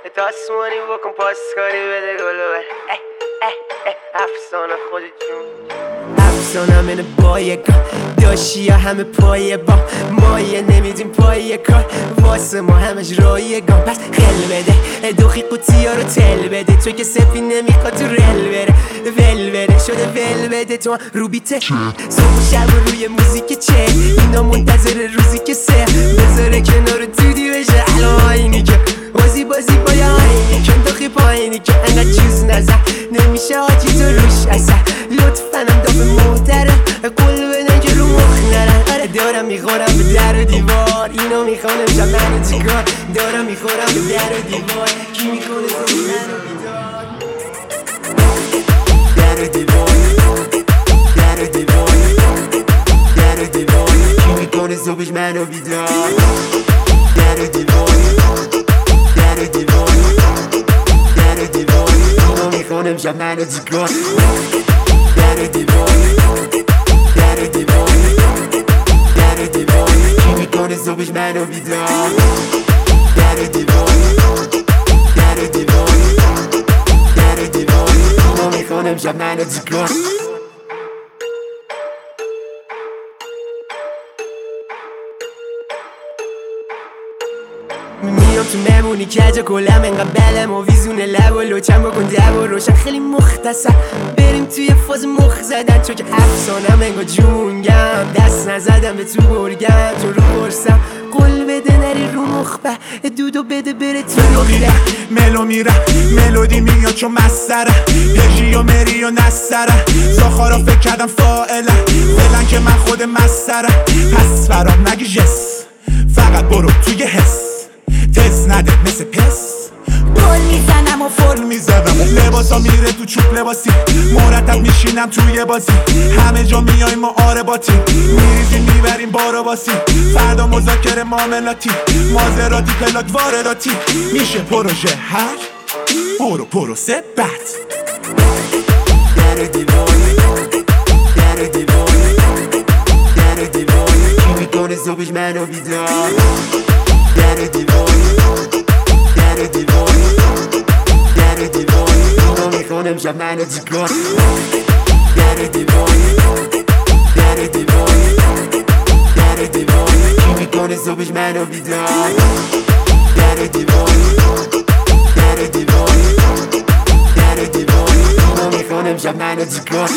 دستمانی بکن پاسکاری بده گلو بر افسانه خود جون افسانم اینه با یکا داشی ها همه پایه با مایه نمیدیم پایه کار واسه ما همش رایگان پس خل بده دوخی قوطی ها رو تل بده تو که سفی نمیخواد تو رل بره ول بره شده ول بده تو رو بیته صبح شب روی موزیک چه اینا منتظر روزی که سه بذاره کنار دودی بشه الان اینی که بازی با یا آینی کن داخی پایینی که انقدر چیز نزد نمیشه آجی تو روش اصلا لطفنم دافه محترم قول بدن که رو مخ نرن آره دارم میخورم به در و دیوار اینو میخوانم شب منو چیکار دارم میخورم به در و دیوار کی میکنه زمین رو بیدار در و دیوار در و دیوار در و دیوار کی میکنه صبحش منو بیدار در و دیوار در و دیوار در و دیوار اینو میخوانم شب منو چیکار در و دیوار در و دیوار در و دیوار کی میکنه صبحش منو بیدار در و دیوار در و دیوار در و دیوار اینو میخوانم شب منو چیکار میام تو مهمونی کجا کلم انقدر بلم و ویزونه لب و لوچم بکن دب و روشن خیلی مختصر بریم توی فاز مخ زدن چون که افسانم انگار جونگم دست نزدم به تو برگم تو رو برسم قول بده نری رو مخبه دودو بده بره تو میره ملو میره ملودی میاد چون مستره پژی و مری و نستره زاخارا فکر کردم فائله فعلا که من خود مستره پس برام نگی جس فقط برو توی حس تست نده مثل پس گل میزنم و فرم میزنم لباسا میره تو چوب لباسی مرتب میشینم توی بازی همه جا میایم ما آرباتی میریزیم میبریم بارو باسی فردا مذاکره معاملاتی مازراتی پلاک وارداتی میشه پروژه هر برو پروسه بد در دیوار در دیوار در دیوار کی میکنه صبحش منو بیدار در دیوار در دیوار در دیوار اینو میخوانم شب منو چیکار در دیوار در دیوار در دیوار کی میکنه صبحش منو بیدار در دیوار در دیوار در دیوار اینو میخوانم شب منو چیکار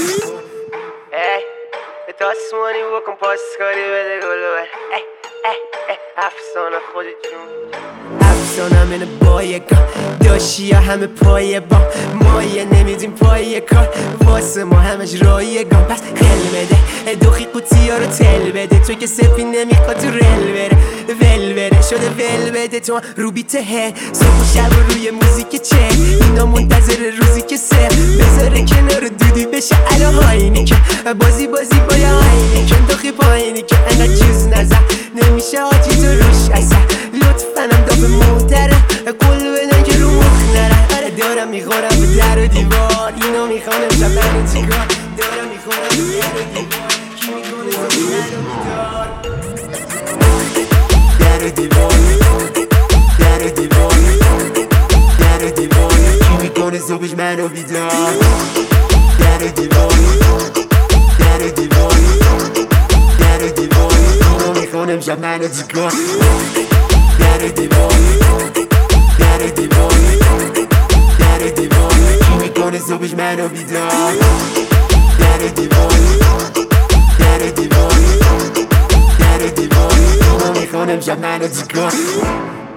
دستمانی بکن پاسکاری بده گلو بر افسانه خود جون افسانم اینه با یکا داشی ها همه پایه با مایه نمیدیم پایه کار واسه ما همش رایگان پس خل بده دوخی قوطی ها رو تل بده تو که سفی نمیخواد تو رل بره ول بره شده ول بده تو رو بیته صبح شب روی موزیک چه اینا منتظر روزی که سه بذاره کنار دودی بشه الان آینی که بازی با یا آینی کن داخی پایینی که انقدر چیز نزد نمیشه آجی تو روش اصلا لطفنم دافه محترم قول بدن که رو مخ نرن آره دارم میخورم به در و دیوار اینو میخوانم شب منو چیکار دارم میخورم به در و دیوار کی میکنه زمین منو بیدار در دیوار در دیوار در دیوار کی میکنه صبحش منو بیدار در دیوار در دیوار در دیوار اینو میخوانم شب منو چیکار در دیوار در دیوار در دیوار کی میکنه صبحش منو بیدار در دیوار در دیوار در دیوار اینو میخوانم شب منو چیکار